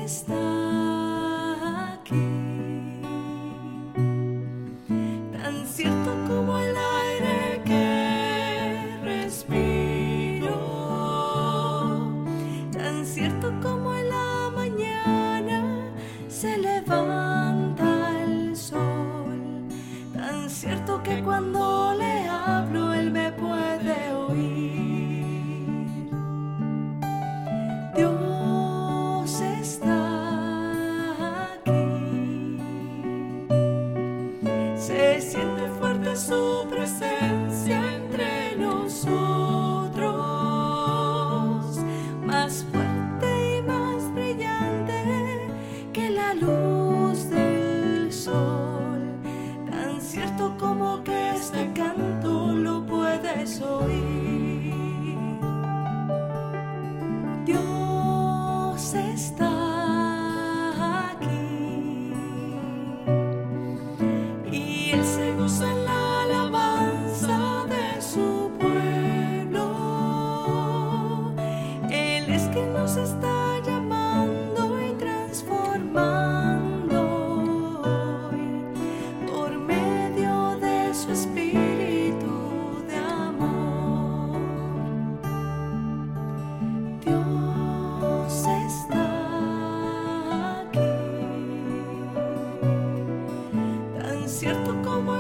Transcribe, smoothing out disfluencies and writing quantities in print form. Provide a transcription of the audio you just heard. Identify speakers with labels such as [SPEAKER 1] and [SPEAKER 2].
[SPEAKER 1] está aquí, tan cierto como el aire que respiro, tan cierto como en la mañana se levanta el sol, tan cierto que cuando le hablo él me puede oír. Dios está aquí, se siente fuerte su presencia entre nosotros, más fuerte y más brillante que la luz del sol, tan cierto como que este canto lo puedes oír. Dios está aquí y Él se goza en la alabanza de su pueblo. Él es quien nos está llamando y transformando hoy por medio de su espíritu de amor. Dios está aquí, tan cierto como